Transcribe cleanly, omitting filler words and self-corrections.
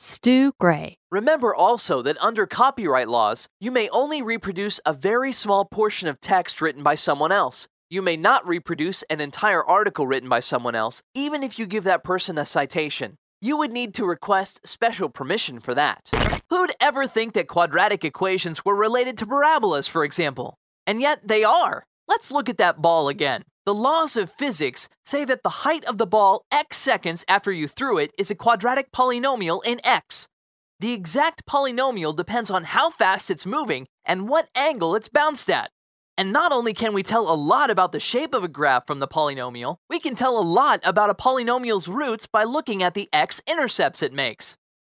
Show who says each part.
Speaker 1: Stu Gray.
Speaker 2: Remember also that under copyright laws, you may only reproduce a very small portion of text written by someone else. You may not reproduce an entire article written by someone else, even if you give that person a citation. You would need to request special permission for that. Who'd ever think that quadratic equations were related to parabolas, for example? And yet they are. Let's look at that ball again. The laws of physics say that the height of the ball x seconds after you threw it is a quadratic polynomial in x. The exact polynomial depends on how fast it's moving and what angle it's bounced at. And not only can we tell a lot about the shape of a graph from the polynomial, we can tell a lot about a polynomial's roots by looking at the x-intercepts it makes.